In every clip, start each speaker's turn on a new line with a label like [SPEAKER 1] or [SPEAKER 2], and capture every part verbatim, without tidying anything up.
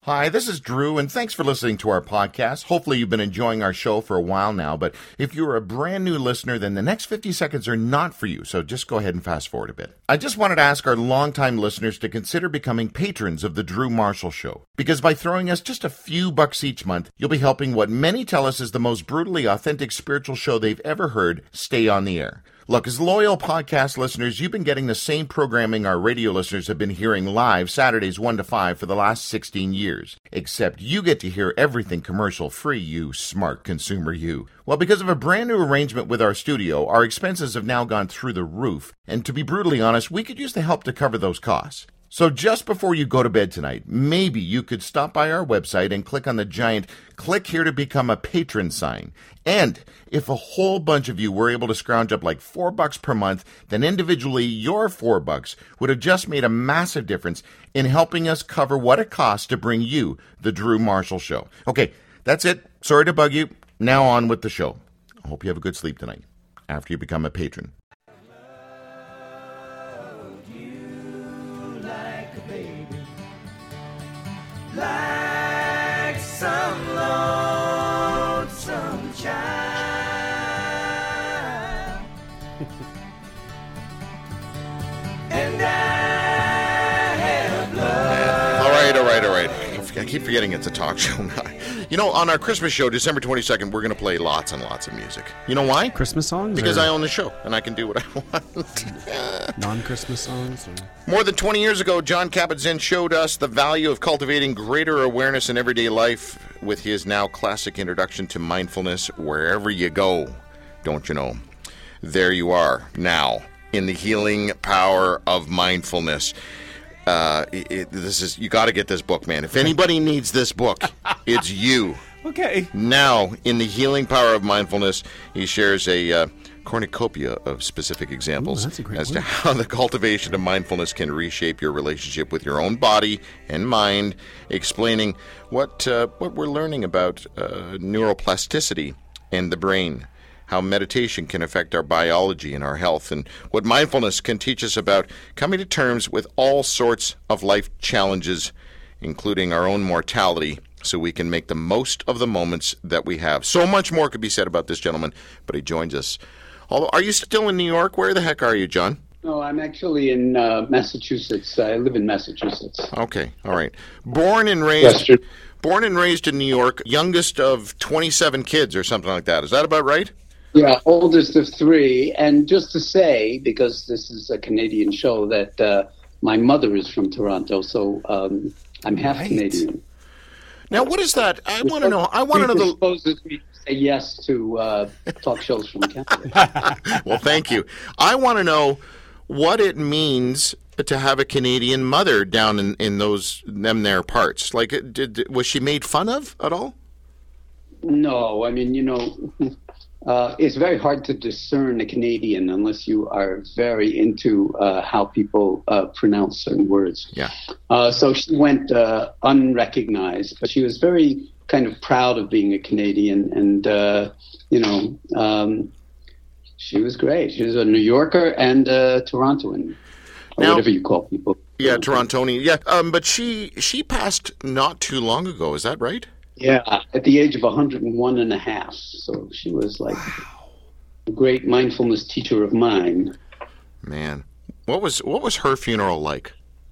[SPEAKER 1] Hi, this is Drew, and thanks for listening to our podcast. Hopefully you've been enjoying our show for a while now, but if you're a brand new listener, then the next fifty seconds are not for you, so just go ahead and fast forward a bit. I just wanted to ask our longtime listeners to consider becoming patrons of The Drew Marshall Show, because by throwing us just a few bucks each month, you'll be helping what many tell us is the most brutally authentic spiritual show they've ever heard stay on the air. Look, as loyal podcast listeners, you've been getting the same programming our radio listeners have been hearing live Saturdays one to five for the last sixteen years. Except you get to hear everything commercial-free, you smart consumer you. Well, because of a brand new arrangement with our studio, our expenses have now gone through the roof. And to be brutally honest, we could use the help to cover those costs. So just before you go to bed tonight, maybe you could stop by our website and click on the giant "Click here to become a patron" sign. And if a whole bunch of you were able to scrounge up like four bucks per month, then individually your four bucks would have just made a massive difference in helping us cover what it costs to bring you the Drew Marshall Show. Okay, that's it. Sorry to bug you. Now on with the show. I hope you have a good sleep tonight after you become a patron.
[SPEAKER 2] Like some lonesome child. And I have love.
[SPEAKER 1] All right, all right, all right. I keep forgetting it's a talk show now. You know, on our Christmas show, December twenty-second, we're going to play lots and lots of music. You know why?
[SPEAKER 3] Christmas songs?
[SPEAKER 1] Because
[SPEAKER 3] or
[SPEAKER 1] I own the show, and I can do what I want.
[SPEAKER 3] non-Christmas songs? Or?
[SPEAKER 1] More than twenty years ago, Jon Kabat-Zinn showed us the value of cultivating greater awareness in everyday life with his now classic introduction to mindfulness, Wherever You Go. Don't you know? There you are, now, in the healing power of mindfulness. Uh, it, this is you got to get this book, man. If anybody needs this book, it's you.
[SPEAKER 3] Okay.
[SPEAKER 1] Now, in the healing power of mindfulness, he shares a uh, cornucopia of specific examples
[SPEAKER 3] Ooh, that's a great
[SPEAKER 1] as
[SPEAKER 3] word.
[SPEAKER 1] to how the cultivation of mindfulness can reshape your relationship with your own body and mind, explaining what uh, what we're learning about uh, neuroplasticity and the brain, how meditation can affect our biology and our health, and what mindfulness can teach us about coming to terms with all sorts of life challenges, including our own mortality, so we can make the most of the moments that we have. So much more could be said about this gentleman, but he joins us. Although, are you still in New York? Where the heck are you, John?
[SPEAKER 4] No, I'm actually in uh, Massachusetts. I live in Massachusetts.
[SPEAKER 1] Okay, all right. Born and raised,
[SPEAKER 4] Yes,
[SPEAKER 1] born and raised in New York, youngest of twenty-seven kids or something like that. Is that about right?
[SPEAKER 4] Yeah, oldest of three. And just to say, because this is a Canadian show, that uh, my mother is from Toronto, so um, I'm half
[SPEAKER 3] Right.
[SPEAKER 4] Canadian.
[SPEAKER 1] Now, what is that? I want to know. I want to know
[SPEAKER 4] People
[SPEAKER 1] the.
[SPEAKER 4] supposes me to say yes to uh, talk shows from Canada.
[SPEAKER 1] Well, thank you. I want to know what it means to have a Canadian mother down in, in those them there parts. Like, it- did was she made fun of at all?
[SPEAKER 4] No, I mean, you know, uh, it's very hard to discern a Canadian unless you are very into uh, how people uh, pronounce certain words.
[SPEAKER 1] Yeah.
[SPEAKER 4] Uh, so she went uh, unrecognized, but she was very kind of proud of being a Canadian, and uh, you know, um, she was great. She was a New Yorker and a Torontoan, or
[SPEAKER 1] Now-
[SPEAKER 4] whatever you call people.
[SPEAKER 1] Yeah, Torontonian. Yeah, um, but she she passed not too long ago. Is that right?
[SPEAKER 4] Yeah, at the age of one hundred one and a half. So she was like a great mindfulness teacher of mine.
[SPEAKER 1] Man, what was what was her funeral like?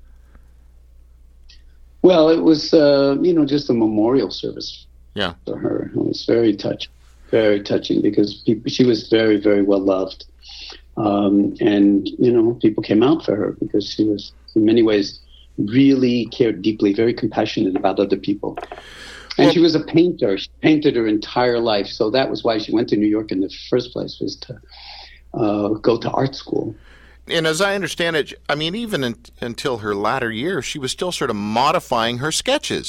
[SPEAKER 4] Well, it was, uh, you know, just a memorial service
[SPEAKER 1] Yeah.
[SPEAKER 4] for her. It was very touching, very touching, because people, she was very, very well loved. Um, and, you know, people came out for her because she was, in many ways, really cared deeply, very compassionate about other people. And
[SPEAKER 1] Well-
[SPEAKER 4] she was a painter. She painted her entire life. So that was why she went to New York in the first place, was to uh, go to art school.
[SPEAKER 1] And as I understand it, I mean, even in, until her latter years, she was still sort of modifying her sketches.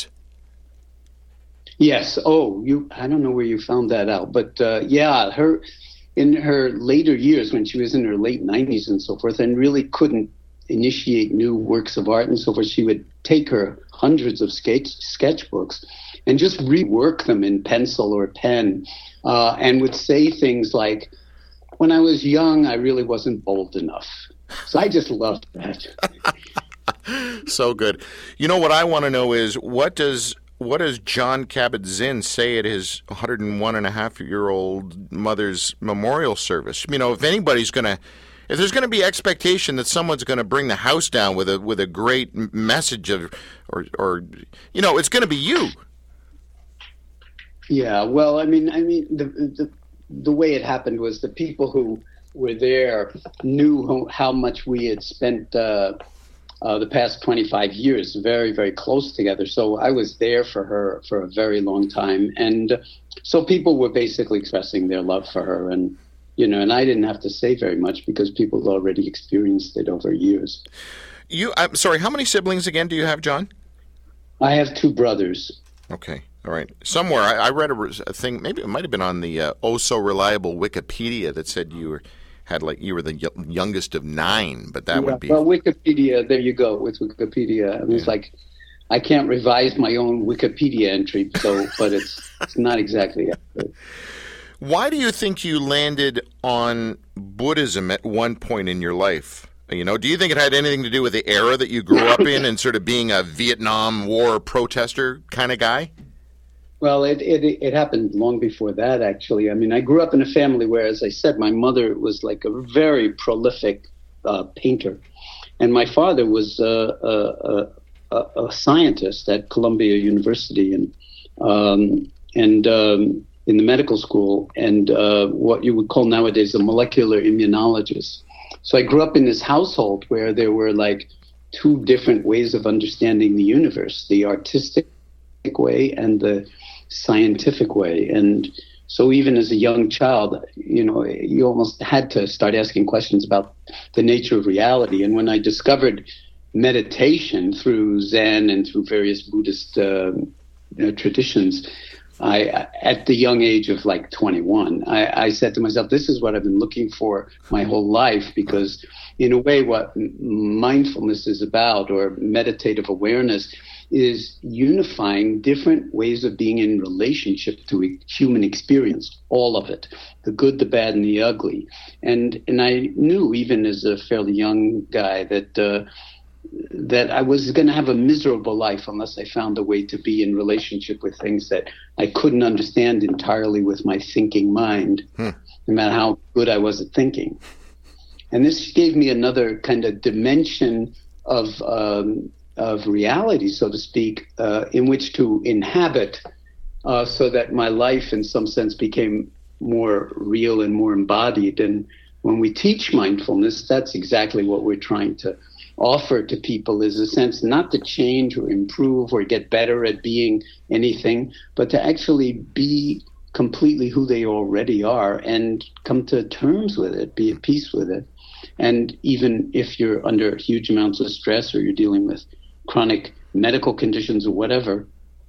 [SPEAKER 4] Yes. Oh, you. I don't know where you found that out, but uh, yeah, her in her later years, when she was in her late nineties and so forth, and really couldn't initiate new works of art and so forth, she would take her hundreds of sketch sketchbooks and just rework them in pencil or pen, uh, and would say things like, "When I was young, I really wasn't bold enough." So I just loved that.
[SPEAKER 1] So good. You know what I want to know is what does what does Jon Kabat-Zinn say at his one hundred one and a half year old mother's memorial service? You know, if anybody's going to, if there's going to be expectation that someone's going to bring the house down with a with a great message of, or or you know, it's going to be you.
[SPEAKER 4] Yeah, well, I mean, I mean, the the the way it happened was the people who were there knew how, how much we had spent uh, uh, the past twenty-five years very, very close together. So I was there for her for a very long time, and so people were basically expressing their love for her, and you know, and I didn't have to say very much because people had already experienced it over years.
[SPEAKER 1] You, I'm sorry, how many siblings again do you have, John?
[SPEAKER 4] I have two brothers.
[SPEAKER 1] Okay. All right. Somewhere I, I read a, a thing. Maybe it might have been on the uh, oh so reliable Wikipedia that said you were had like you were the y- youngest of nine, but that
[SPEAKER 4] Yeah,
[SPEAKER 1] would be
[SPEAKER 4] well, Wikipedia. There you go with Wikipedia. I mean,
[SPEAKER 1] Yeah.
[SPEAKER 4] It's like I can't revise my own Wikipedia entry, so but it's it's not exactly accurate.
[SPEAKER 1] Why do you think you landed on Buddhism at one point in your life? You know, do you think it had anything to do with the era that you grew up in and sort of being a Vietnam War protester kind of guy?
[SPEAKER 4] Well, it, it it happened long before that, actually. I mean, I grew up in a family where, as I said, my mother was like a very prolific uh, painter, and my father was uh, a, a, a scientist at Columbia University and um, and um, in the medical school, and uh, what you would call nowadays a molecular immunologist. So I grew up in this household where there were like two different ways of understanding the universe: the artistic way and the scientific way. And so even as a young child, you know, you almost had to start asking questions about the nature of reality. And when I discovered meditation through Zen and through various Buddhist uh, you know, traditions, I, at the young age of like twenty-one, I, I said to myself, this is what I've been looking for my whole life, because in a way what mindfulness is about, or meditative awareness, is unifying different ways of being in relationship to human experience, all of it, the good, the bad, and the ugly. And and I knew, even as a fairly young guy, that uh, that I was going to have a miserable life unless I found a way to be in relationship with things that I couldn't understand entirely with my thinking mind, hmm. no matter how good I was at thinking. And this gave me another kind of dimension of um, of reality, so to speak, uh, in which to inhabit, uh, so that my life in some sense became more real and more embodied. And when we teach mindfulness, that's exactly what we're trying to offer to people, is a sense not to change or improve or get better at being anything, but to actually be completely who they already are and come to terms with it, be at peace with it. And even if you're under huge amounts of stress or you're dealing with chronic medical conditions or whatever,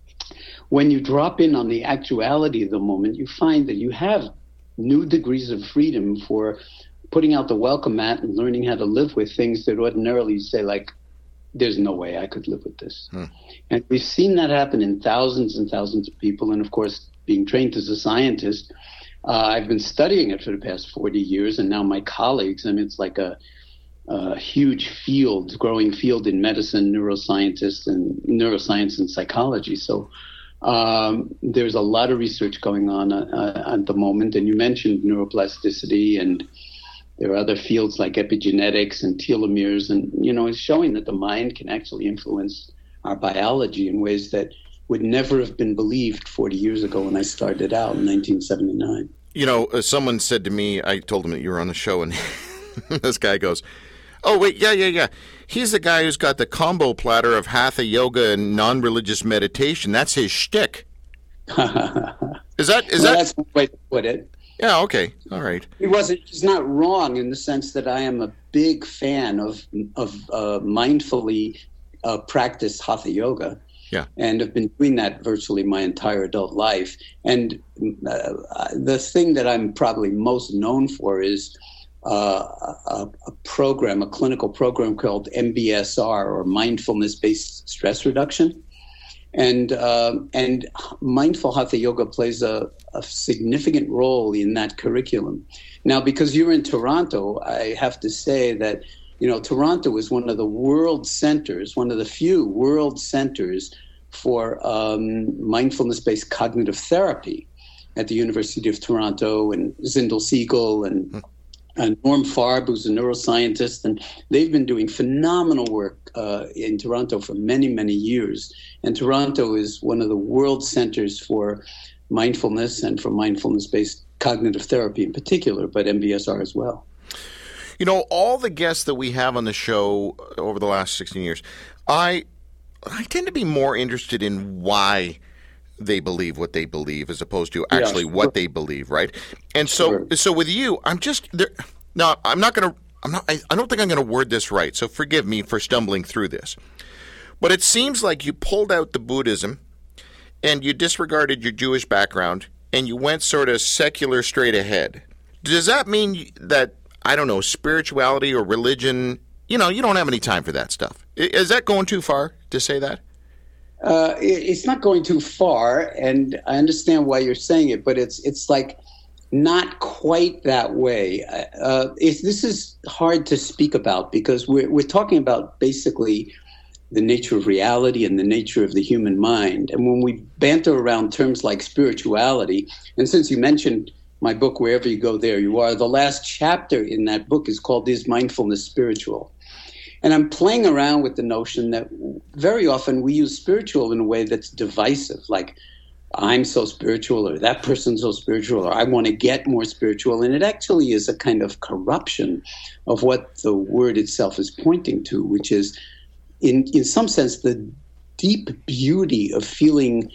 [SPEAKER 4] when you drop in on the actuality of the moment, you find that you have new degrees of freedom for putting out the welcome mat and learning how to live with things that ordinarily you say, like, there's no way I could live with this. Hmm. And we've seen that happen in thousands and thousands of people. And of course, being trained as a scientist, uh, I've been studying it for the past forty years. And now my colleagues, I mean, it's like a, a huge field, growing field in medicine, neuroscientists and neuroscience and psychology. So um, there's a lot of research going on uh, at the moment. And you mentioned neuroplasticity, and there are other fields like epigenetics and telomeres, and, you know, it's showing that the mind can actually influence our biology in ways that would never have been believed forty years ago when I started out in nineteen seventy-nine.
[SPEAKER 1] You know, uh, someone said to me, I told him that you were on the show, and this guy goes, oh, wait, yeah, yeah, yeah. He's the guy who's got the combo platter of hatha yoga and non-religious meditation. That's his shtick. Is that, is
[SPEAKER 4] well,
[SPEAKER 1] that?
[SPEAKER 4] That's one way to put it.
[SPEAKER 1] Yeah, okay. All right.
[SPEAKER 4] He wasn't, he's not wrong in the sense that I am a big fan of, of uh, mindfully uh, practiced hatha yoga.
[SPEAKER 1] Yeah.
[SPEAKER 4] And have been doing that virtually my entire adult life. And uh, the thing that I'm probably most known for is uh, a, a program, a clinical program called M B S R, or mindfulness-based stress reduction. And uh, and mindful hatha yoga plays a, a significant role in that curriculum. Now, because you're in Toronto, I have to say that you know, Toronto is one of the world centers, one of the few world centers for um, mindfulness-based cognitive therapy at the University of Toronto, and Zindel Siegel and mm. Uh, Norm Farb, who's a neuroscientist, and they've been doing phenomenal work uh, in Toronto for many, many years. And Toronto is one of the world centers for mindfulness and for mindfulness-based cognitive therapy in particular, but M B S R as well.
[SPEAKER 1] You know, all the guests that we have on the show over the last sixteen years, I I tend to be more interested in why they believe what they believe as opposed to actually yeah, sure. what they believe, right? And so, sure. so with you, I'm just there. Now, I'm not going to. I'm not. I, I don't think I'm going to word this right. So forgive me for stumbling through this. But it seems like you pulled out the Buddhism, and you disregarded your Jewish background, and you went sort of secular straight ahead. Does that mean that I don't know spirituality or religion? You know, you don't have any time for that stuff. Is that going too far to say that?
[SPEAKER 4] Uh, it, it's not going too far, and I understand why you're saying it, but it's it's like not quite that way. Uh, it's, this is hard to speak about because we're we're talking about basically the nature of reality and the nature of the human mind. And when we banter around terms like spirituality, and since you mentioned my book, Wherever You Go, There You Are, the last chapter in that book is called Is Mindfulness Spiritual? And I'm playing around with the notion that very often we use spiritual in a way that's divisive, like I'm so spiritual or that person's so spiritual or I want to get more spiritual. And it actually is a kind of corruption of what the word itself is pointing to, which is in, in some sense the deep beauty of feeling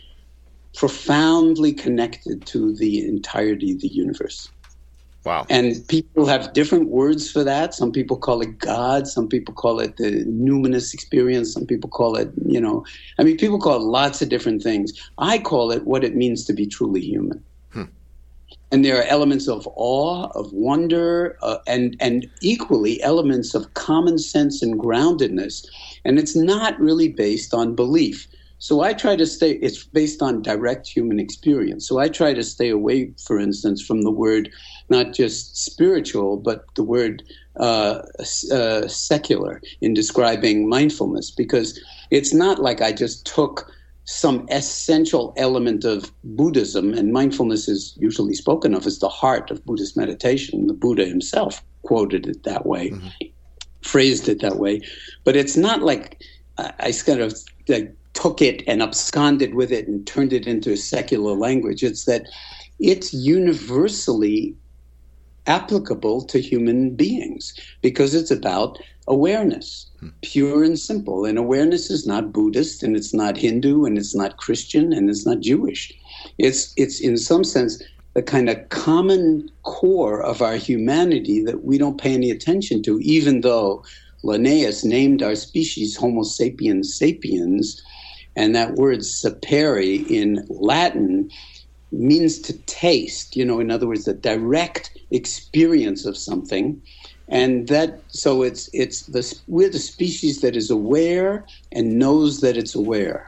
[SPEAKER 4] profoundly connected to the entirety of the universe.
[SPEAKER 1] Wow.
[SPEAKER 4] And people have different words for that. Some people call it God. Some people call it the numinous experience. Some people call it, you know, I mean, people call it lots of different things. I call it what it means to be truly human. Hmm. And there are elements of awe, of wonder, uh, and, and equally elements of common sense and groundedness. And it's not really based on belief. So I try to stay, it's based on direct human experience. So I try to stay away, for instance, from the word not just spiritual, but the word uh, uh, secular in describing mindfulness, because it's not like I just took some essential element of Buddhism, and mindfulness is usually spoken of as the heart of Buddhist meditation. The Buddha himself quoted it that way, mm-hmm. phrased it that way. But it's not like I, I kind of like, took it and absconded with it and turned it into a secular language. It's that it's universally applicable to human beings because it's about awareness, hmm. pure and simple. And awareness is not Buddhist, and it's not Hindu, and it's not Christian, and it's not Jewish. It's, it's in some sense, the kind of common core of our humanity that we don't pay any attention to, even though Linnaeus named our species Homo sapiens sapiens, and that word sapere in Latin means to taste, you know, in other words, the direct experience of something. And that, so it's, it's the, we're the species that is aware and knows that it's aware.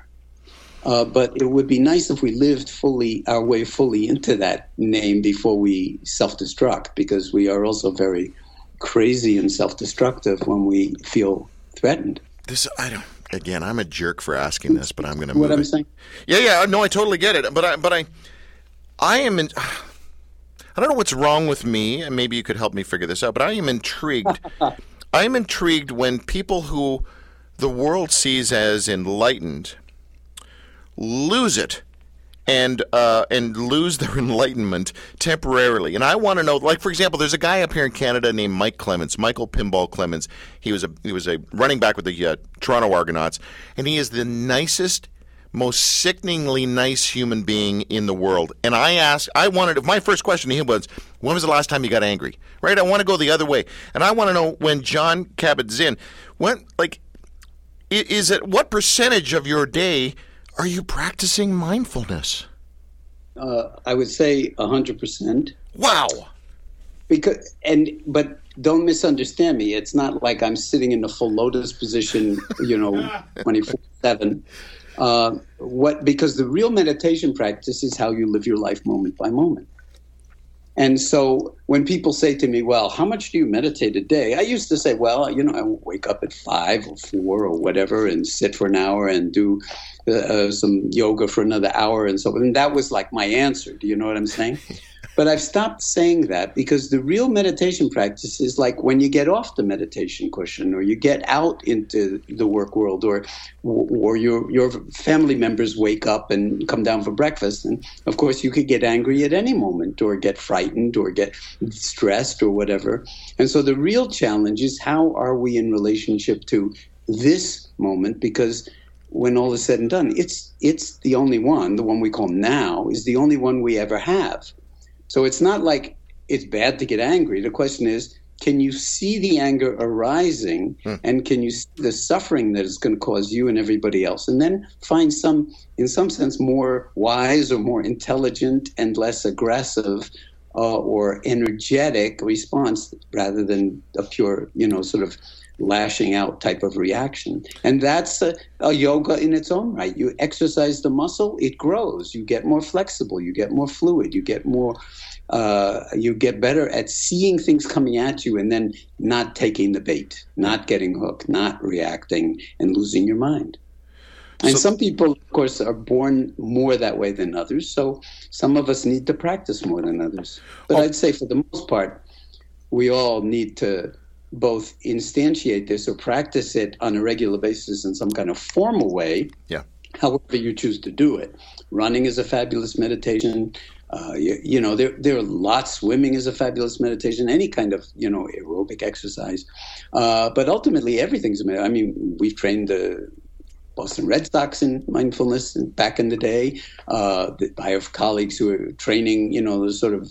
[SPEAKER 4] Uh, but it would be nice if we lived fully, our way fully into that name before we self-destruct, because we are also very crazy and self-destructive when we feel threatened.
[SPEAKER 1] This, I don't, again, I'm a jerk for asking this, but I'm going to move
[SPEAKER 4] What I'm
[SPEAKER 1] it.
[SPEAKER 4] saying?
[SPEAKER 1] Yeah, yeah, no, I totally get it. But I, but I, I am in, I don't know what's wrong with me, and maybe you could help me figure this out, but I am intrigued. I am intrigued when people who the world sees as enlightened lose it and uh, and lose their enlightenment temporarily. And I want to know, like, for example, there's a guy up here in Canada named Mike Clements, Michael Pinball Clements. He was a he was a running back with the uh, Toronto Argonauts, and he is the nicest, most sickeningly nice human being in the world. And I asked, I wanted, my first question to him was, when was the last time you got angry? Right? I want to go the other way. And I want to know when Jon Kabat-Zinn, when, like, is it, what percentage of your day are you practicing mindfulness?
[SPEAKER 4] Uh, I would say one hundred percent.
[SPEAKER 1] Wow.
[SPEAKER 4] Because, and, but don't misunderstand me. It's not like I'm sitting in the full lotus position, you know, twenty-four seven. Uh, what, because the real meditation practice is how you live your life moment by moment. And so when people say to me, well, how much do you meditate a day? I used to say, well, you know, I wake up at five or four or whatever and sit for an hour and do uh, some yoga for another hour and so on. And that was like my answer. Do you know what I'm saying? But I've stopped saying that because the real meditation practice is like when you get off the meditation cushion or you get out into the work world or or your your family members wake up and come down for breakfast. And, of course, you could get angry at any moment or get frightened or get stressed or whatever. And so the real challenge is how are we in relationship to this moment, because when all is said and done, it's it's the only one, the one we call now, is the only one we ever have. So it's not like it's bad to get angry. The question is, can you see the anger arising hmm. and can you see the suffering that it's going to cause you and everybody else? And then find some, in some sense, more wise or more intelligent and less aggressive uh, or energetic response rather than a pure, you know, sort of lashing out type of reaction. And that's a, a yoga in its own right. You exercise the muscle, it grows. You get more flexible. You get more fluid. You get more, uh, you get better at seeing things coming at you and then not taking the bait, not getting hooked, not reacting and losing your mind. And so, some people, of course, are born more that way than others. So some of us need to practice more than others. But oh. I'd say for the most part, we all need to both instantiate this or practice it on a regular basis in some kind of formal way,
[SPEAKER 1] yeah.
[SPEAKER 4] however you choose to do it. Running is a fabulous meditation. Uh, you, you know, there there are lots. Swimming is a fabulous meditation. Any kind of, you know, aerobic exercise. Uh, but ultimately, everything's a meditation. I mean, we've trained the Boston Red Sox in mindfulness back in the day. Uh, I have colleagues who are training, you know, the sort of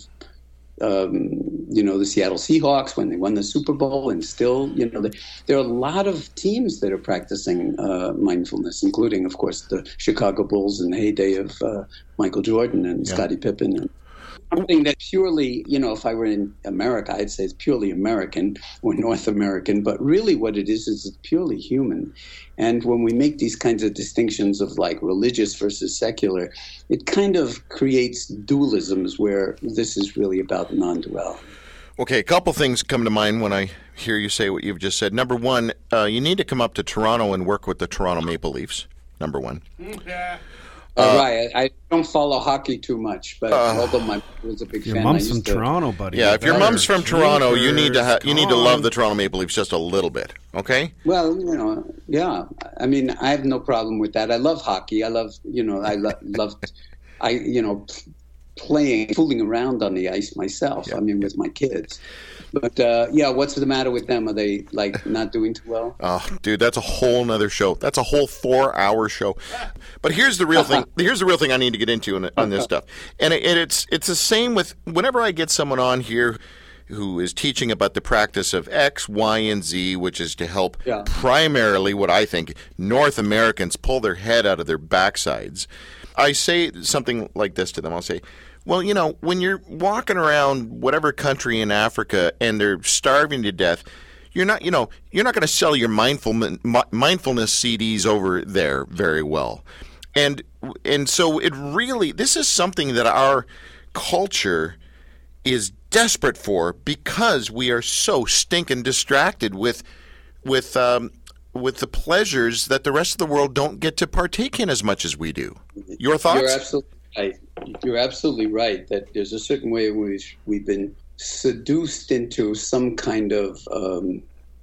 [SPEAKER 4] Um, you know, the Seattle Seahawks when they won the Super Bowl, and still, you know, they, there are a lot of teams that are practicing uh, mindfulness, including, of course, the Chicago Bulls in the heyday of uh, Michael Jordan and
[SPEAKER 1] yeah.
[SPEAKER 4] Scottie Pippen. And something that purely, you know, if I were in America, I'd say it's purely American or North American, but really what it is is it's purely human. And when we make these kinds of distinctions of like religious versus secular, it kind of creates dualisms where this is really about non-duality.
[SPEAKER 1] Okay, a couple things come to mind when I hear you say what you've just said. Number one, uh, you need to come up to Toronto and work with the Toronto Maple Leafs, number one.
[SPEAKER 4] Yeah. Uh, right. I, I don't follow hockey too much, but uh, although my mom was a big
[SPEAKER 3] your
[SPEAKER 4] fan.
[SPEAKER 3] Your mom's
[SPEAKER 4] I used
[SPEAKER 3] from
[SPEAKER 4] to,
[SPEAKER 3] Toronto, buddy.
[SPEAKER 1] Yeah, if your mom's from Toronto, you need to ha- you need to love
[SPEAKER 3] on.
[SPEAKER 1] the Toronto Maple Leafs just a little bit, okay?
[SPEAKER 4] Well, you know, yeah. I mean, I have no problem with that. I love hockey. I love, you know, I lo- love, I you know, playing, fooling around on the ice myself. Yeah. I mean, with my kids. But, uh, yeah, what's the matter with them? Are they, like, not doing too well?
[SPEAKER 1] Oh, dude, that's a whole nother show. That's a whole four-hour show. But here's the real thing. Here's the real thing I need to get into on, on this stuff. And it, it's it's the same with whenever I get someone on here who is teaching about the practice of X, Y, and Z, which is to help yeah. primarily what I think North Americans pull their head out of their backsides. I say something like this to them. I'll say, well, you know, when you're walking around whatever country in Africa and they're starving to death, you're not, you know, you're not going to sell your mindfulness mindfulness C Ds over there very well. And and so it really, this is something that our culture is desperate for because we are so stinking distracted with with um, with the pleasures that the rest of the world don't get to partake in as much as we do. Your thoughts?
[SPEAKER 4] You're absolutely right. You're absolutely right that there's a certain way in which we've been seduced into some kind of um,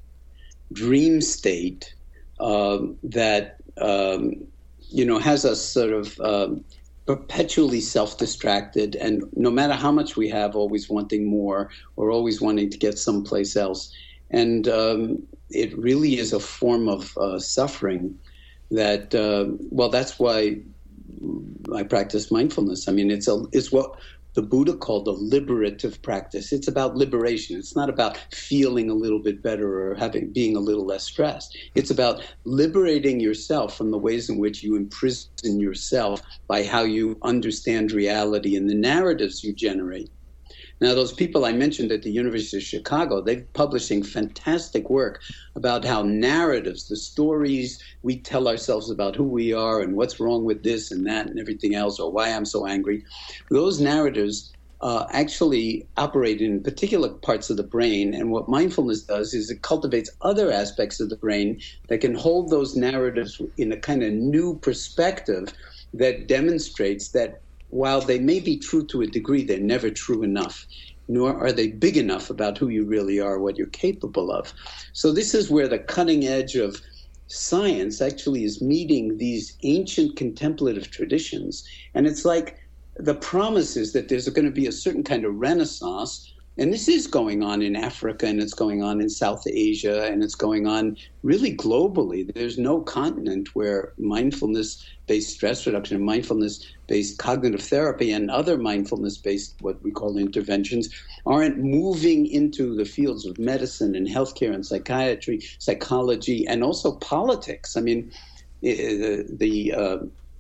[SPEAKER 4] dream state um, that, um, you know, has us sort of um, perpetually self-distracted, and no matter how much we have, always wanting more or always wanting to get someplace else. And um, it really is a form of uh, suffering that, uh, well, that's why I practice mindfulness. I mean, it's a it's what the Buddha called a liberative practice. It's about liberation. It's not about feeling a little bit better or having being a little less stressed. It's about liberating yourself from the ways in which you imprison yourself by how you understand reality and the narratives you generate. Now, those people I mentioned at the University of Chicago, they're publishing fantastic work about how narratives, the stories we tell ourselves about who we are and what's wrong with this and that and everything else, or why I'm so angry, those narratives uh, actually operate in particular parts of the brain. And what mindfulness does is it cultivates other aspects of the brain that can hold those narratives in a kind of new perspective that demonstrates that while they may be true to a degree, they're never true enough, nor are they big enough about who you really are, what you're capable of. So this is where the cutting edge of science actually is meeting these ancient contemplative traditions. And it's like the promise is that there's going to be a certain kind of renaissance. And this is going on in Africa, and it's going on in South Asia, and it's going on really globally. There's no continent where mindfulness-based stress reduction, mindfulness-based cognitive therapy, and other mindfulness-based, what we call interventions, aren't moving into the fields of medicine and healthcare and psychiatry, psychology, and also politics. I mean, the the, uh,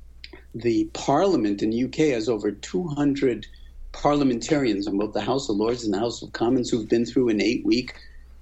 [SPEAKER 4] the Parliament in the U K has over two hundred parliamentarians in both the House of Lords and the House of Commons who've been through an eight-week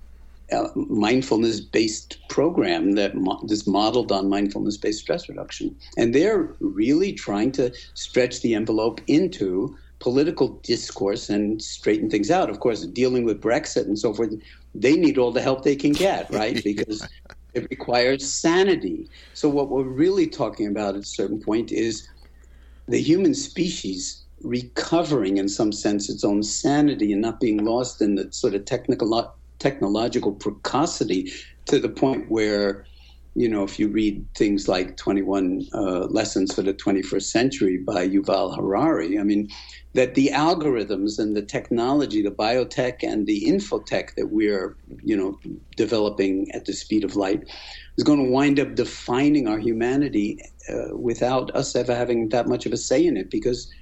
[SPEAKER 4] uh, mindfulness-based program that mo- is modeled on mindfulness-based stress reduction. And they're really trying to stretch the envelope into political discourse and straighten things out. Of course, dealing with Brexit and so forth, they need all the help they can get, right? Because it requires sanity. So what we're really talking about at a certain point is the human species recovering in some sense its own sanity and not being lost in the sort of technical technological precocity to the point where, you know, if you read things like twenty-one uh, Lessons for the twenty-first Century by Yuval Harari, I mean, that the algorithms and the technology, the biotech and the infotech that we're, you know, developing at the speed of light is going to wind up defining our humanity uh, without us ever having that much of a say in it, because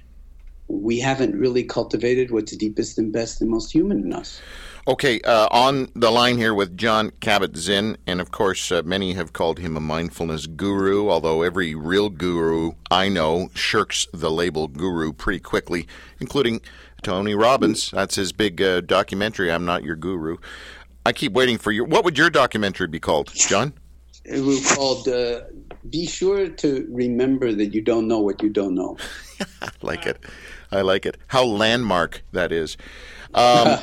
[SPEAKER 4] we haven't really cultivated what's deepest and best and most human in us.
[SPEAKER 1] Okay, uh, on the line here with Jon Kabat-Zinn, and of course uh, many have called him a mindfulness guru, although every real guru I know shirks the label guru pretty quickly, including Tony Robbins. That's his big uh, documentary, I'm Not Your Guru. I keep waiting for your... What would your documentary be called, John?
[SPEAKER 4] It was called uh, Be Sure to Remember That You Don't Know What You Don't Know.
[SPEAKER 1] I like it. I like it. How landmark that is. Um,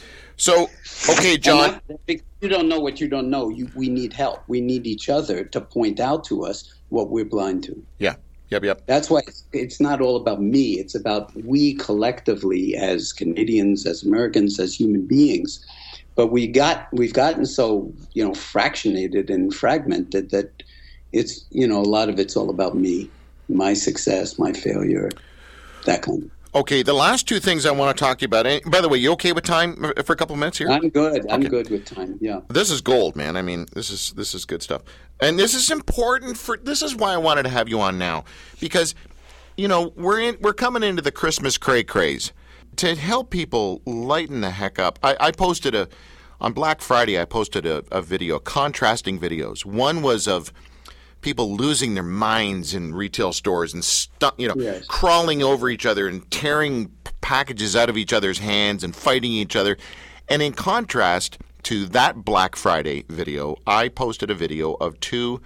[SPEAKER 1] so, okay, John.
[SPEAKER 4] Because you don't know what you don't know. You, we need help. We need each other to point out to us what we're blind to.
[SPEAKER 1] Yeah. Yep, yep.
[SPEAKER 4] That's why it's, it's not all about me. It's about we collectively as Canadians, as Americans, as human beings. But we got, we've gotten so, you know, fractionated and fragmented that it's, you know, a lot of it's all about me, my success, my failure. That kind of.
[SPEAKER 1] Okay, the last two things I want to talk to you about. And by the way, you okay with time for a couple of minutes here?
[SPEAKER 4] I'm good. I'm
[SPEAKER 1] okay.
[SPEAKER 4] good with time. Yeah.
[SPEAKER 1] This is gold, man. I mean, this is this is good stuff, and this is important for. This is why I wanted to have you on now, because, you know, we're in we're coming into the Christmas cray craze to help people lighten the heck up. I, I posted a on Black Friday. I posted a, a video, contrasting videos. One was of people losing their minds in retail stores and stu- you know,
[SPEAKER 4] yes.
[SPEAKER 1] crawling over each other and tearing packages out of each other's hands and fighting each other. And in contrast to that Black Friday video, I posted a video of two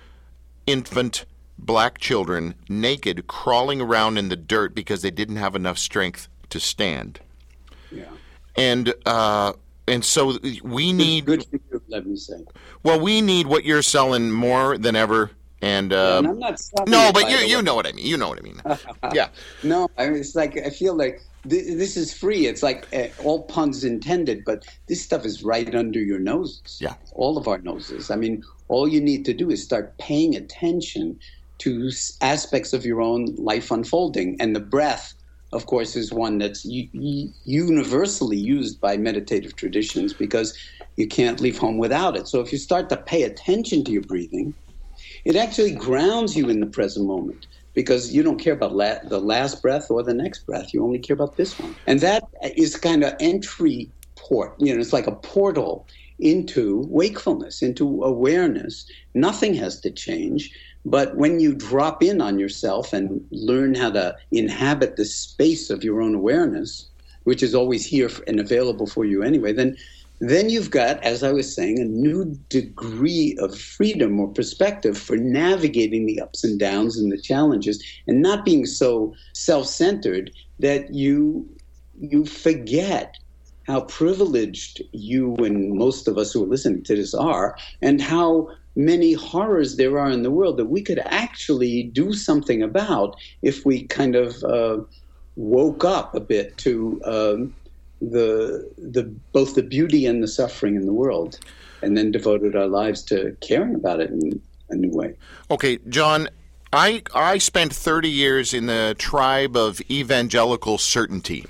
[SPEAKER 1] infant black children naked crawling around in the dirt because they didn't have enough strength to stand.
[SPEAKER 4] Yeah.
[SPEAKER 1] And uh, and so we need...
[SPEAKER 4] Good for you, let me say.
[SPEAKER 1] Well, we need what you're selling more than ever. And, uh,
[SPEAKER 4] yeah, and I'm not selling
[SPEAKER 1] no,
[SPEAKER 4] it,
[SPEAKER 1] but
[SPEAKER 4] by
[SPEAKER 1] you
[SPEAKER 4] the
[SPEAKER 1] you
[SPEAKER 4] way.
[SPEAKER 1] know what I mean. You know what I mean. Yeah.
[SPEAKER 4] No, I mean, it's like I feel like th- this is free. It's like uh, all puns intended, but this stuff is right under your noses.
[SPEAKER 1] Yeah.
[SPEAKER 4] All of our noses. I mean, all you need to do is start paying attention to s- aspects of your own life unfolding. And the breath, of course, is one that's u- u- universally used by meditative traditions because you can't leave home without it. So if you start to pay attention to your breathing, it actually grounds you in the present moment because you don't care about la- the last breath or the next breath. You only care about this one. And that is kind of entry port. You know, it's like a portal into wakefulness, into awareness. Nothing has to change. But when you drop in on yourself and learn how to inhabit the space of your own awareness, which is always here and available for you anyway, then then you've got, as I was saying, a new degree of freedom or perspective for navigating the ups and downs and the challenges and not being so self-centered that you you forget how privileged you and most of us who are listening to this are, and how many horrors there are in the world that we could actually do something about if we kind of uh, woke up a bit to um, the the both the beauty and the suffering in the world, and then devoted our lives to caring about it in a new way.
[SPEAKER 1] Okay, John, I I spent thirty years in the tribe of evangelical certainty,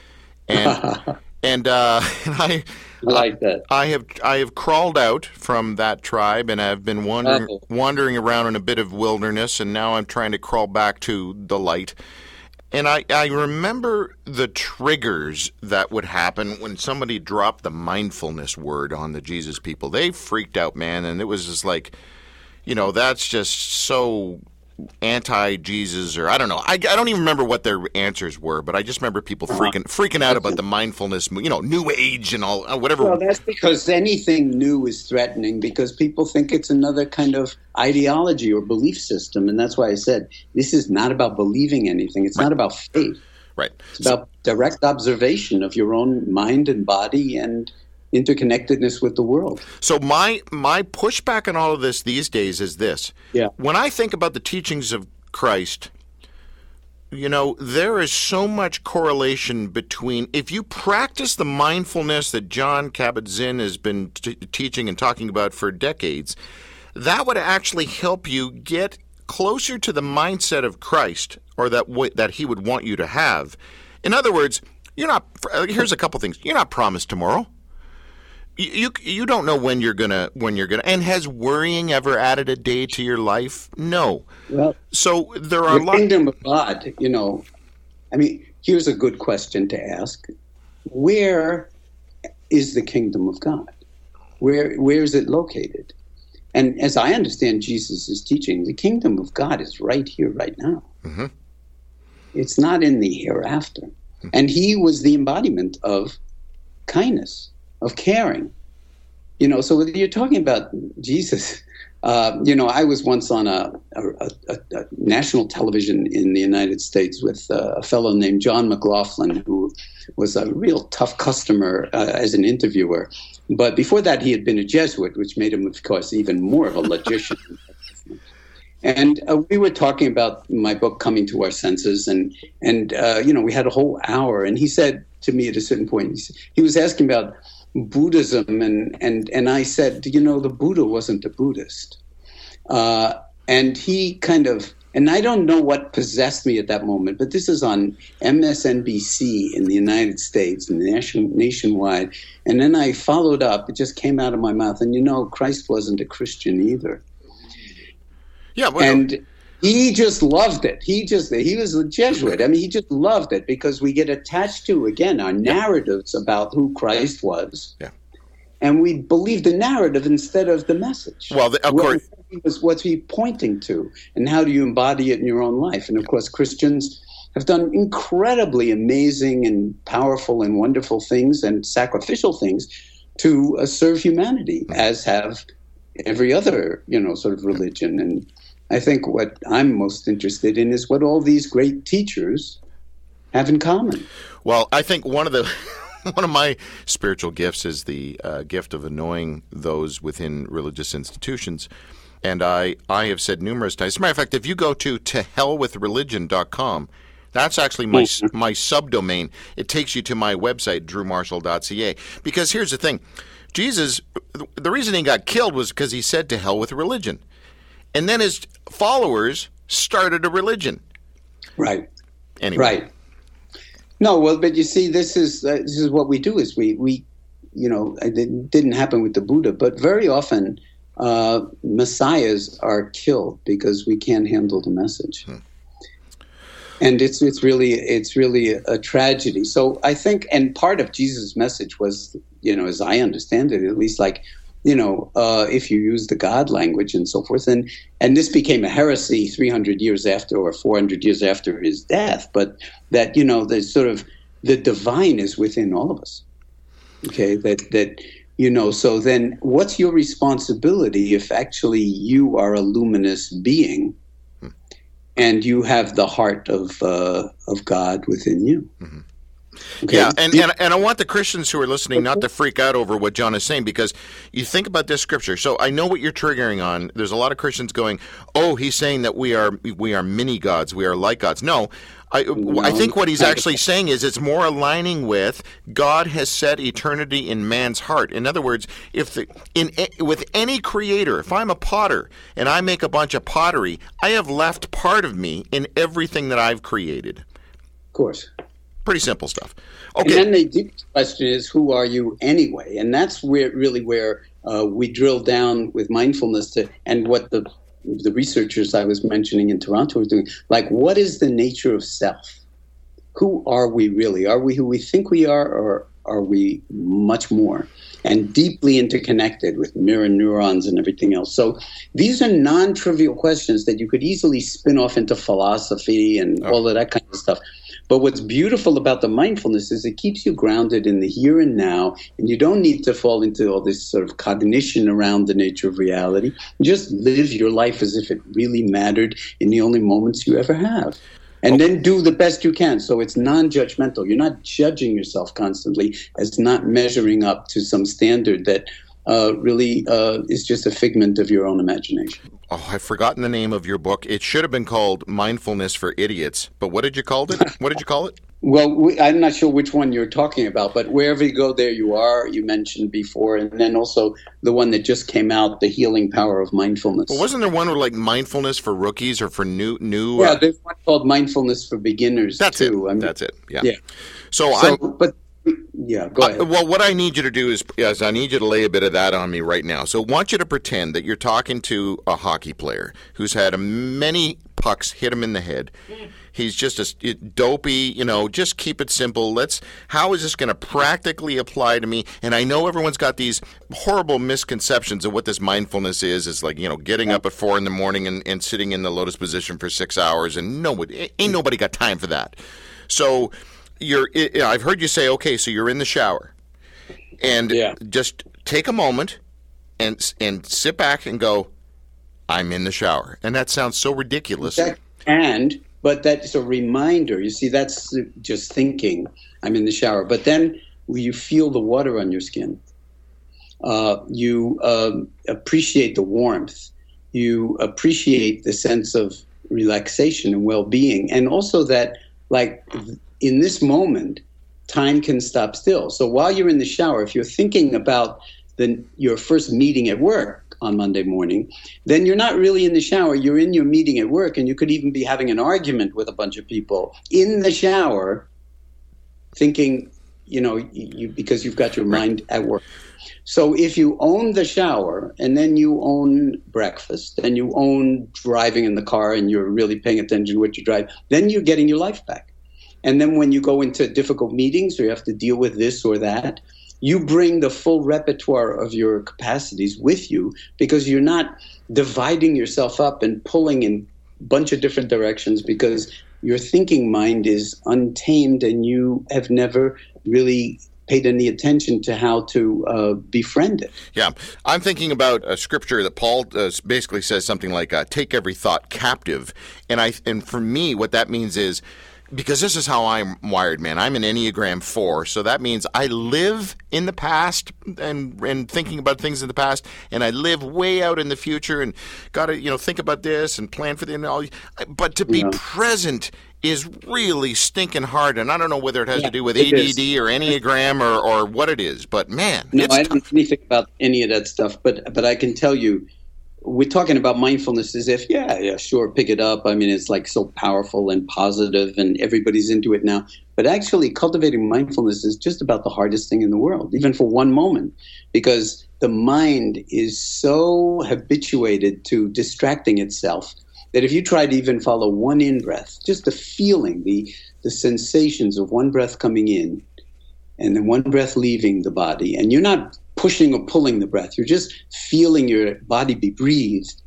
[SPEAKER 1] and and, uh, and I.
[SPEAKER 4] I like that.
[SPEAKER 1] I have I have crawled out from that tribe, and I've been wandering
[SPEAKER 4] Oh.
[SPEAKER 1] wandering around in a bit of wilderness, and now I'm trying to crawl back to the light. And I, I remember the triggers that would happen when somebody dropped the mindfulness word on the Jesus people. They freaked out, man, and it was just like, you know, that's just so anti-Jesus, or I don't know. I, I don't even remember what their answers were, but I just remember people freaking freaking out about the mindfulness, you know, New Age and all, uh, whatever.
[SPEAKER 4] Well, that's because anything new is threatening, because people think it's another kind of ideology or belief system. And that's why I said this is not about believing anything. It's not about faith.
[SPEAKER 1] Right.
[SPEAKER 4] It's about direct observation of your own mind and body and interconnectedness with the world.
[SPEAKER 1] So my my pushback on all of this these days is this.
[SPEAKER 4] Yeah.
[SPEAKER 1] When I think about the teachings of Christ, you know, there is so much correlation between, if you practice the mindfulness that Jon Kabat-Zinn has been t- teaching and talking about for decades, that would actually help you get closer to the mindset of Christ, or that w- that he would want you to have. In other words, you're not, here's a couple things. You're not promised tomorrow. You, you you don't know when you're gonna when you're gonna. And has worrying ever added a day to your life? No.
[SPEAKER 4] Well,
[SPEAKER 1] So there are a
[SPEAKER 4] the
[SPEAKER 1] lot.
[SPEAKER 4] kingdom of God, you know, I mean, here's a good question to ask. Where is the kingdom of God? Where Where is it located? And as I understand Jesus' teaching, the kingdom of God is right here, right now.
[SPEAKER 1] Mm-hmm.
[SPEAKER 4] It's not in the hereafter. And he was the embodiment of kindness, of caring. You know, so whether you're talking about Jesus, uh, you know, I was once on a, a, a, a national television in the United States with uh, a fellow named John McLaughlin, who was a real tough customer uh, as an interviewer. But before that, he had been a Jesuit, which made him, of course, even more of a logician. And uh, we were talking about my book, Coming to Our Senses, and, and uh, you know, we had a whole hour. And he said to me at a certain point, he, he was asking about Buddhism, and, and, and I said, you know, the Buddha wasn't a Buddhist. Uh, and he kind of, and I don't know what possessed me at that moment, but this is on M S N B C in the United States, and nation, nationwide. And then I followed up, it just came out of my mouth, and you know, Christ wasn't a Christian either.
[SPEAKER 1] Yeah, well,
[SPEAKER 4] And he just loved it. He just, he was a Jesuit. I mean, he just loved it because we get attached to, again, our narratives about who Christ was.
[SPEAKER 1] Yeah.
[SPEAKER 4] And we believe the narrative instead of the message.
[SPEAKER 1] Well, the- of
[SPEAKER 4] What
[SPEAKER 1] course-
[SPEAKER 4] he was, what's he pointing to? And how do you embody it in your own life? And of course, Christians have done incredibly amazing and powerful and wonderful things and sacrificial things to uh, serve humanity, as have every other, you know, sort of religion. And I think what I'm most interested in is what all these great teachers have in common.
[SPEAKER 1] Well, I think one of the one of my spiritual gifts is the uh, gift of annoying those within religious institutions. And I, I have said numerous times. As a matter of fact, if you go to to hell with religion dot com, that's actually my my subdomain. It takes you to my website, drew marshall dot c a. Because here's the thing. Jesus, the reason he got killed was because he said to hell with religion. And then his followers started a religion.
[SPEAKER 4] Right.
[SPEAKER 1] Anyway.
[SPEAKER 4] Right. No, well, but you see, this is uh, this is what we do. Is we we, you know, it didn't happen with the Buddha, but very often uh, messiahs are killed because we can't handle the message, hmm. and it's it's really it's really a, a tragedy. So I think, and part of Jesus' message was, you know, as I understand it, at least, like, you know, uh, if you use the God language and so forth. And, and this became a heresy three hundred years after, or four hundred years after his death, but that, you know, there's sort of the divine is within all of us. Okay, that, that, you know, so then what's your responsibility if actually you are a luminous being and you have the heart of, uh, of God within you?
[SPEAKER 1] Mm-hmm.
[SPEAKER 4] Okay?
[SPEAKER 1] Yeah, and, and and I want the Christians who are listening not to freak out over what John is saying, because you think about this scripture. So I know what you're triggering on. There's a lot of Christians going, "Oh, he's saying that we are we are mini gods, we are like gods." No. I, I think what he's actually saying is it's more aligning with God has set eternity in man's heart. In other words, if the, in with any creator, if I'm a potter and I make a bunch of pottery, I have left part of me in everything that I've created.
[SPEAKER 4] Of course.
[SPEAKER 1] Pretty simple stuff.
[SPEAKER 4] Okay.
[SPEAKER 1] Okay.
[SPEAKER 4] And then the deep question is, who are you anyway? And that's where really where uh, we drill down with mindfulness to, and what the the researchers I was mentioning in Toronto are doing. Like, what is the nature of self? Who are we really? Are we who we think we are, or are we much more? And deeply interconnected with mirror neurons and everything else. So these are non-trivial questions that you could easily spin off into philosophy and oh. all of that kind of stuff. But what's beautiful about the mindfulness is it keeps you grounded in the here and now, and you don't need to fall into all this sort of cognition around the nature of reality. Just live your life as if it really mattered in the only moments you ever have. And okay. then do the best you can. So it's non-judgmental. You're not judging yourself constantly as not measuring up to some standard that uh, really uh, is just a figment of your own imagination.
[SPEAKER 1] Oh, I've forgotten the name of your book. It should have been called Mindfulness for Idiots. But what did you call it? What did you call it?
[SPEAKER 4] Well, we, I'm not sure which one you're talking about, but wherever you go, there you are, you mentioned before. And then also the one that just came out, The Healing Power of Mindfulness.
[SPEAKER 1] Well, wasn't there one with like mindfulness for rookies or for new? new?
[SPEAKER 4] Yeah,
[SPEAKER 1] Uh...
[SPEAKER 4] there's one called Mindfulness for Beginners,
[SPEAKER 1] That's
[SPEAKER 4] too.
[SPEAKER 1] it.
[SPEAKER 4] I mean,
[SPEAKER 1] That's it. Yeah.
[SPEAKER 4] Yeah.
[SPEAKER 1] So,
[SPEAKER 4] so
[SPEAKER 1] I'm...
[SPEAKER 4] But, yeah, go ahead.
[SPEAKER 1] Uh, well, what I need you to do is, is I need you to lay a bit of that on me right now. So I want you to pretend that you're talking to a hockey player who's had a many pucks hit him in the head. He's just a dopey, you know, just keep it simple. Let's, how is this going to practically apply to me? And I know everyone's got these horrible misconceptions of what this mindfulness is. It's like, you know, getting up at four in the morning and, and sitting in the lotus position for six hours. And nobody, ain't nobody got time for that. So you're, I've heard you say, okay, so you're in the shower. And
[SPEAKER 4] yeah.
[SPEAKER 1] just take a moment and and sit back and go, I'm in the shower. And that sounds so ridiculous.
[SPEAKER 4] That, and... But that's a reminder. You see, that's just thinking, I'm in the shower. But then you feel the water on your skin. Uh, you um, appreciate the warmth. You appreciate the sense of relaxation and well-being. And also that, like, in this moment, time can stop still. So while you're in the shower, if you're thinking about the, your first meeting at work, on Monday morning, then you're not really in the shower. You're in your meeting at work, and you could even be having an argument with a bunch of people in the shower, thinking, you know, you, because you've got your mind at work. So if you own the shower, and then you own breakfast, and you own driving in the car, and you're really paying attention to what you drive, then you're getting your life back. And then when you go into difficult meetings, or you have to deal with this or that, you bring the full repertoire of your capacities with you, because you're not dividing yourself up and pulling in a bunch of different directions, because your thinking mind is untamed and you have never really paid any attention to how to uh, befriend it.
[SPEAKER 1] Yeah. I'm thinking about a scripture that Paul uh, basically says something like, uh, take every thought captive. And I, and for me, what that means is, because this is how I'm wired, man. I'm an Enneagram four, so that means I live in the past and and thinking about things in the past, and I live way out in the future and got to, you know, think about this and plan for the, and all. But to be yeah. present is really stinking hard, and I don't know whether it has
[SPEAKER 4] yeah,
[SPEAKER 1] to do with A D D is. or Enneagram or, or what it is, but man.
[SPEAKER 4] No,
[SPEAKER 1] it's
[SPEAKER 4] I don't know anything about any of that stuff, but but I can tell you, we're talking about mindfulness as if, yeah, yeah, sure, pick it up. I mean, it's like so powerful and positive and everybody's into it now. But actually, cultivating mindfulness is just about the hardest thing in the world, even for one moment, because the mind is so habituated to distracting itself that if you try to even follow one in-breath, just the feeling, the, the sensations of one breath coming in and then one breath leaving the body, and you're not pushing or pulling the breath. You're just feeling your body be breathed.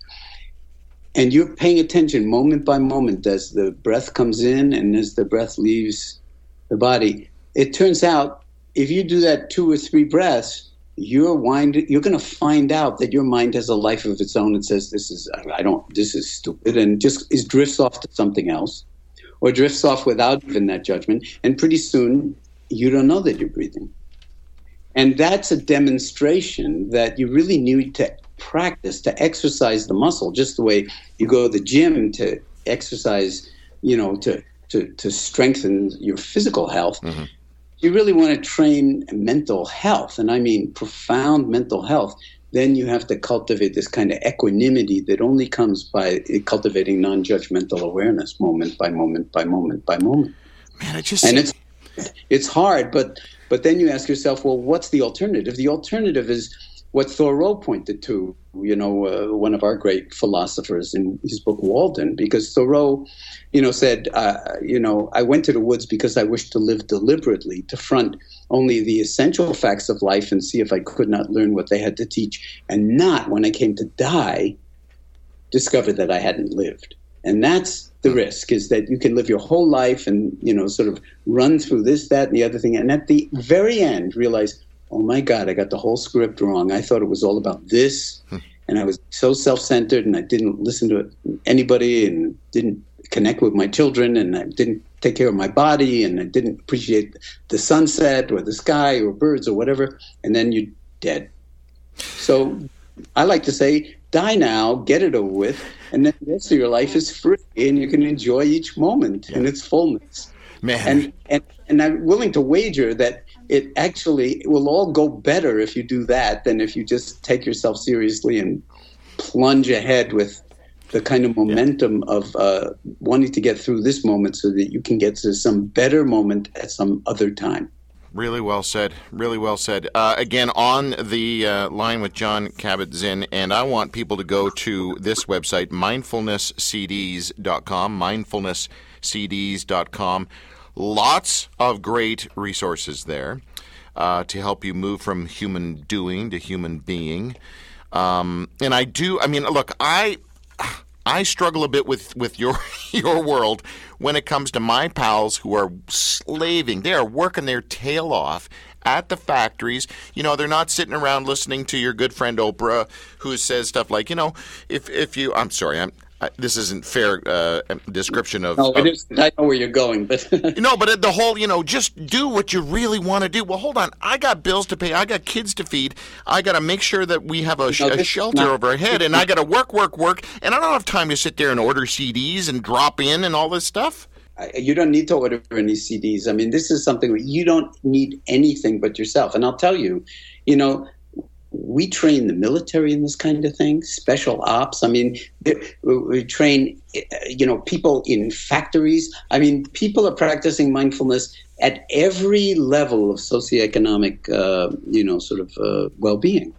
[SPEAKER 4] And you're paying attention moment by moment as the breath comes in and as the breath leaves the body. It turns out, if you do that two or three breaths, you're wind, you're going to find out that your mind has a life of its own and says, this is, I don't, this is stupid, and just is drifts off to something else, or drifts off without even that judgment. And pretty soon, you don't know that you're breathing. And that's a demonstration that you really need to practice, to exercise the muscle, just the way you go to the gym to exercise, you know, to to, to strengthen your physical health. Mm-hmm. You really want to train mental health, and I mean profound mental health. Then you have to cultivate this kind of equanimity that only comes by cultivating non-judgmental awareness, moment by moment by moment by moment.
[SPEAKER 1] Man, it just
[SPEAKER 4] and it's it's hard, but but then you ask yourself, well, what's the alternative? The alternative is what Thoreau pointed to, you know, uh, one of our great philosophers in his book Walden, because Thoreau, you know, said, uh, you know, I went to the woods because I wished to live deliberately, to front only the essential facts of life and see if I could not learn what they had to teach, and not, when I came to die, discover that I hadn't lived. And that's the risk, is that you can live your whole life and, you know, sort of run through this, that, and the other thing, and at the very end realize, oh my God, I got the whole script wrong. I thought it was all about this, and I was so self-centered, and I didn't listen to anybody, and didn't connect with my children, and I didn't take care of my body, and I didn't appreciate the sunset or the sky or birds or whatever, and then you're dead. So I like to say, die now, get it over with, and then the rest of your life is free, and you can enjoy each moment in its fullness.
[SPEAKER 1] Man.
[SPEAKER 4] And, and, and I'm willing to wager that it actually it will all go better if you do that than if you just take yourself seriously and plunge ahead with the kind of momentum yeah. of uh, wanting to get through this moment so that you can get to some better moment at some other time.
[SPEAKER 1] Really well said. Really well said. Uh, again, on the uh, line with Jon Kabat-Zinn, and I want people to go to this website, mindfulness c ds dot com, mindfulness c ds dot com. Lots of great resources there uh, to help you move from human doing to human being. Um, and I do, I mean, look, I I struggle a bit with, with your your world when it comes to my pals who are slaving. They are working their tail off at the factories. You know, they're not sitting around listening to your good friend Oprah, who says stuff like, you know, if if you, I'm sorry, I'm, I, this isn't fair uh, description of.
[SPEAKER 4] No, it
[SPEAKER 1] of,
[SPEAKER 4] isn't. I know where you're going, but
[SPEAKER 1] no, but the whole, you know, just do what you really want to do. Well, hold on, I got bills to pay, I got kids to feed, I got to make sure that we have a, sh-
[SPEAKER 4] no,
[SPEAKER 1] a shelter
[SPEAKER 4] not,
[SPEAKER 1] over our head, and I got to work, work, work, and I don't have time to sit there and order C Ds and drop in and all this stuff.
[SPEAKER 4] You don't need to order any C Ds. I mean, this is something where you don't need anything but yourself. And I'll tell you, you know, we train the military in this kind of thing, special ops. I mean, we train, you know, people in factories. I mean, people are practicing mindfulness at every level of socioeconomic, uh, you know, sort of uh, well-being.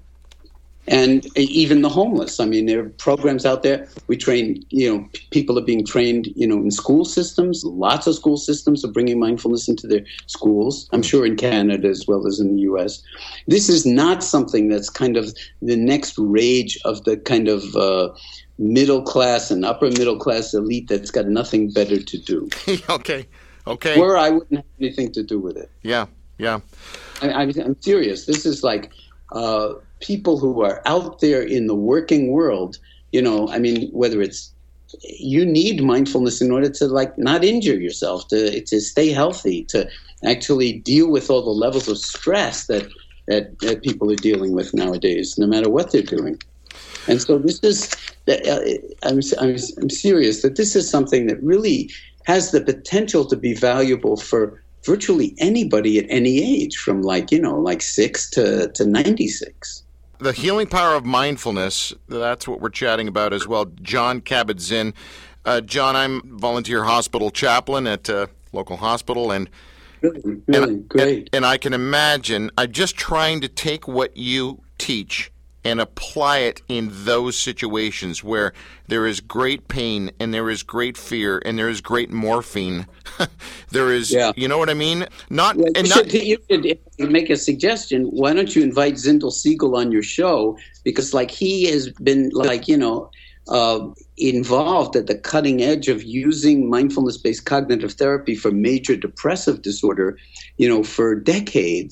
[SPEAKER 4] And even the homeless. I mean, there are programs out there. We train, you know, p- people are being trained, you know, in school systems. Lots of school systems are bringing mindfulness into their schools. I'm sure in Canada as well as in the U S. This is not something that's kind of the next rage of the kind of uh, middle class and upper middle class elite that's got nothing better to do.
[SPEAKER 1] okay, okay.
[SPEAKER 4] Where I wouldn't have anything to do with it.
[SPEAKER 1] Yeah, yeah.
[SPEAKER 4] I, I'm, I'm serious. This is like... Uh, people who are out there in the working world, you know, I mean, whether it's, you need mindfulness in order to like not injure yourself, to to stay healthy, to actually deal with all the levels of stress that, that, that people are dealing with nowadays, no matter what they're doing. And so this is, I'm, I'm, I'm serious that this is something that really has the potential to be valuable for virtually anybody at any age, from like, you know, like six to, to ninety-six.
[SPEAKER 1] The healing power of mindfulness, that's what we're chatting about as well. Jon Kabat-Zinn. Uh, Jon, I'm volunteer hospital chaplain at a local hospital, and
[SPEAKER 4] really, really
[SPEAKER 1] and,
[SPEAKER 4] great.
[SPEAKER 1] And, and I can imagine, I'm just trying to take what you teach and apply it in those situations where there is great pain and there is great fear and there is great morphine. there is, yeah. You know what I mean? Not
[SPEAKER 4] well,
[SPEAKER 1] and
[SPEAKER 4] you,
[SPEAKER 1] not,
[SPEAKER 4] should, you should make a suggestion. Why don't you invite Zindel Siegel on your show? Because like he has been like, you know, uh, involved at the cutting edge of using mindfulness-based cognitive therapy for major depressive disorder, you know, for decades.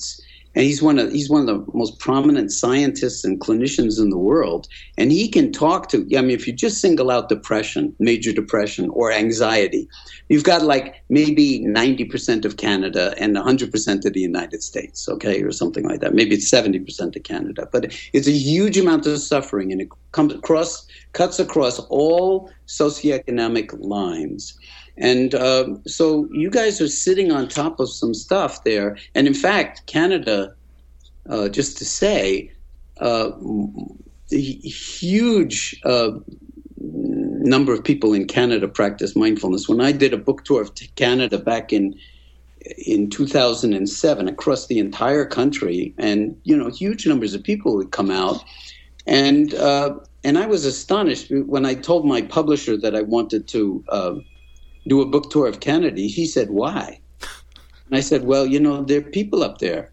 [SPEAKER 4] and he's one of he's one of the most prominent scientists and clinicians in the world. And he can talk to. I mean, if you just single out depression, major depression, or anxiety, you've got like maybe ninety percent of Canada and one hundred percent of the United States, okay, or something like that. Maybe it's seventy percent of Canada, but it's a huge amount of suffering, and it comes across, cuts across all socioeconomic lines. And uh, so you guys are sitting on top of some stuff there. And in fact, Canada, uh, just to say, uh, the huge uh, number of people in Canada practice mindfulness. When I did a book tour of Canada back in in two thousand seven across the entire country, and you know, huge numbers of people would come out, and uh, and I was astonished when I told my publisher that I wanted to uh, do a book tour of Canada. He said, "Why?" And I said, "Well, you know, there are people up there,"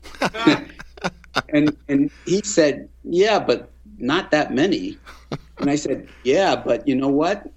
[SPEAKER 4] and and he said, "Yeah, but not that many." And I said, "Yeah, but you know what?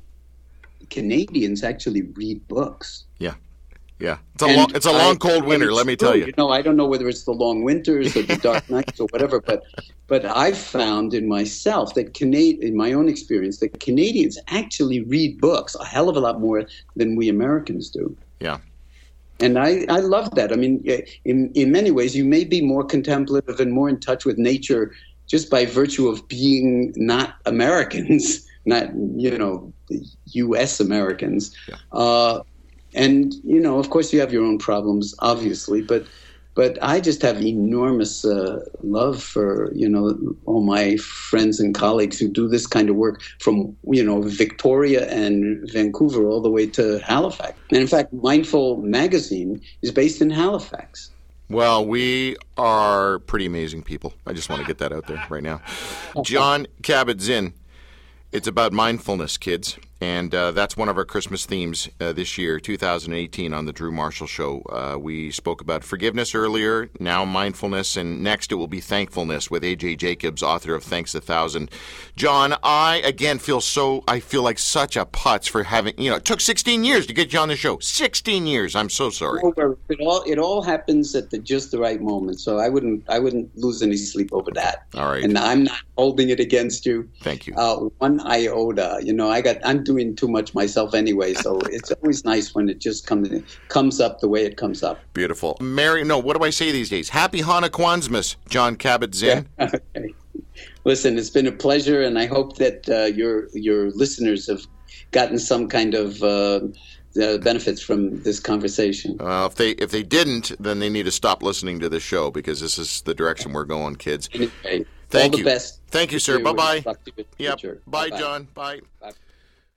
[SPEAKER 4] Canadians actually read books."
[SPEAKER 1] Yeah. Yeah, it's a long, it's a long, I, cold winter. Let me tell you.
[SPEAKER 4] You know, I don't know whether it's the long winters or the dark nights or whatever, but but I've found in myself that Canadian, in my own experience, that Canadians actually read books a hell of a lot more than we Americans do.
[SPEAKER 1] Yeah,
[SPEAKER 4] and I, I love that. I mean, in in many ways, you may be more contemplative and more in touch with nature just by virtue of being not Americans, not you know, U S Americans.
[SPEAKER 1] Yeah.
[SPEAKER 4] Uh, And, you know, of course you have your own problems, obviously, but but I just have enormous uh, love for, you know, all my friends and colleagues who do this kind of work from, you know, Victoria and Vancouver all the way to Halifax. And in fact, Mindful Magazine is based in Halifax.
[SPEAKER 1] Well, we are pretty amazing people. I just want to get that out there right now. Jon Kabat-Zinn, it's about mindfulness, kids. And uh, that's one of our Christmas themes uh, this year, two thousand eighteen, on the Drew Marshall Show. Uh, we spoke about forgiveness earlier, now mindfulness, and next it will be thankfulness with A J Jacobs, author of Thanks a Thousand. Jon, I, again, feel so, I feel like such a putz for having, you know, it took sixteen years to get you on the show. sixteen years. I'm so sorry.
[SPEAKER 4] It all, it all happens at the just the right moment, so I wouldn't, I wouldn't lose any sleep over that.
[SPEAKER 1] All right.
[SPEAKER 4] And I'm not holding it against you.
[SPEAKER 1] Thank you.
[SPEAKER 4] Uh, one iota. You know, I got, I'm doing too much myself anyway, so it's always nice when it just comes comes up the way it comes up.
[SPEAKER 1] Beautiful. Mary, no, what do I say these days? Happy Hanukkah, Jon Kabat-Zinn.
[SPEAKER 4] Yeah. Okay. Listen, it's been a pleasure, and I hope that uh, your your listeners have gotten some kind of uh, the benefits from this conversation.
[SPEAKER 1] Uh, if they if they didn't, then they need to stop listening to this show, because this is the direction we're going, kids.
[SPEAKER 4] Anyway,
[SPEAKER 1] Thank
[SPEAKER 4] all
[SPEAKER 1] you.
[SPEAKER 4] the best.
[SPEAKER 1] Thank you, sir. Bye-bye.
[SPEAKER 4] Talk to you in the
[SPEAKER 1] Yep.
[SPEAKER 4] future.
[SPEAKER 1] Bye,
[SPEAKER 4] Bye-bye.
[SPEAKER 1] Jon. Bye.
[SPEAKER 4] Bye.